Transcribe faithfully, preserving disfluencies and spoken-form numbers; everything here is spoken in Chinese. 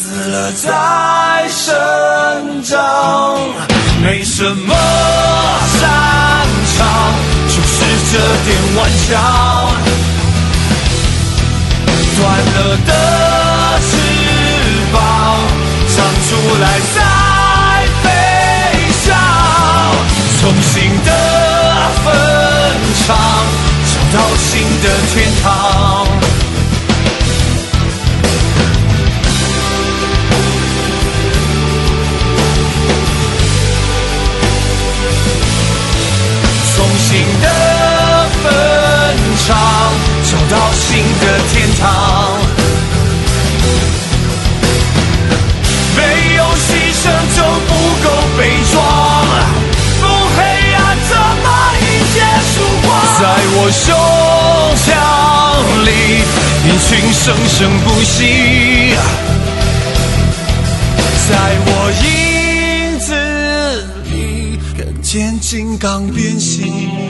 死了再生长，没什么擅长，就是这点顽强。断了的翅膀，长出来再飞翔，重新的分场，找到新的天堂。重新的分场，找到新的天堂。没有牺牲就不够悲壮，不黑暗怎么迎接曙光？在我胸腔里，人群生生不息，在我影子里，看见金刚变形。